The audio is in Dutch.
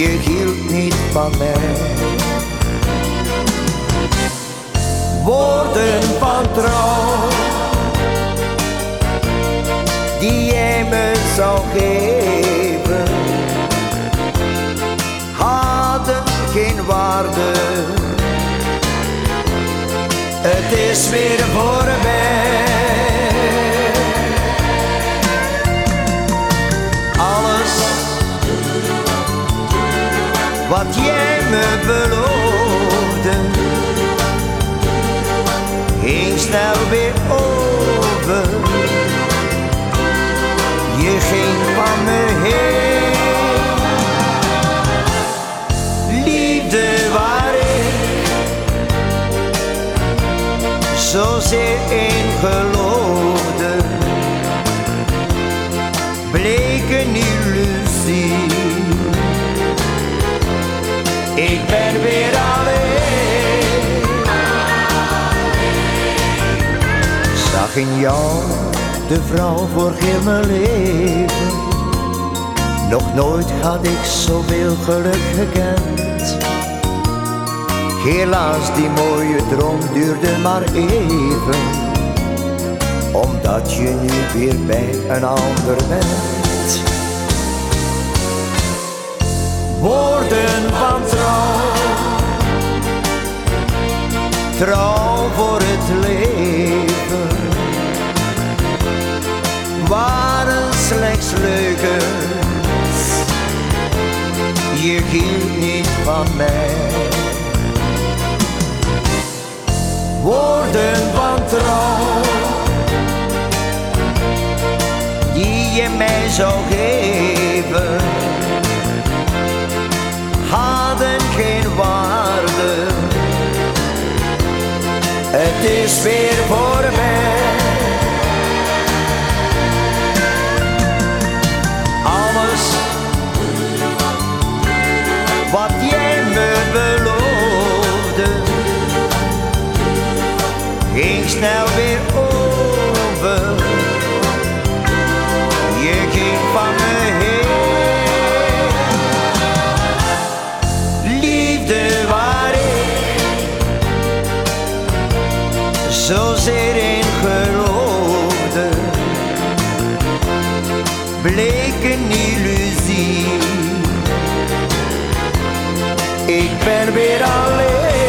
je hield niet van mij. Woorden van trouw die jij me zou geven, hadden geen waarde. Het is weer voorbij. Alles wat jij me beloofde, ging snel weer over. Je ging van me heen. Liefde waar ik zozeer in geloofde, bleek een illusie. Ik ben weer alleen. Zag in jou de vrouw voor heel mijn leven. Nog nooit had ik zoveel geluk gekend. Helaas, die mooie droom duurde maar even, omdat je nu weer bij een ander bent. Woorden van trouw, trouw voor het leven, waren slechts leugens. Je hield niet van mij. Woorden van trouw die je mij zou geven, hadden geen waarde. Het is weer voorbij. Alles wat jij me beloofde, ging snel weer over. Je ging van me heen. Liefde waar ik zozeer in geloofde, bleek een illusie. Ik ben weer alleen.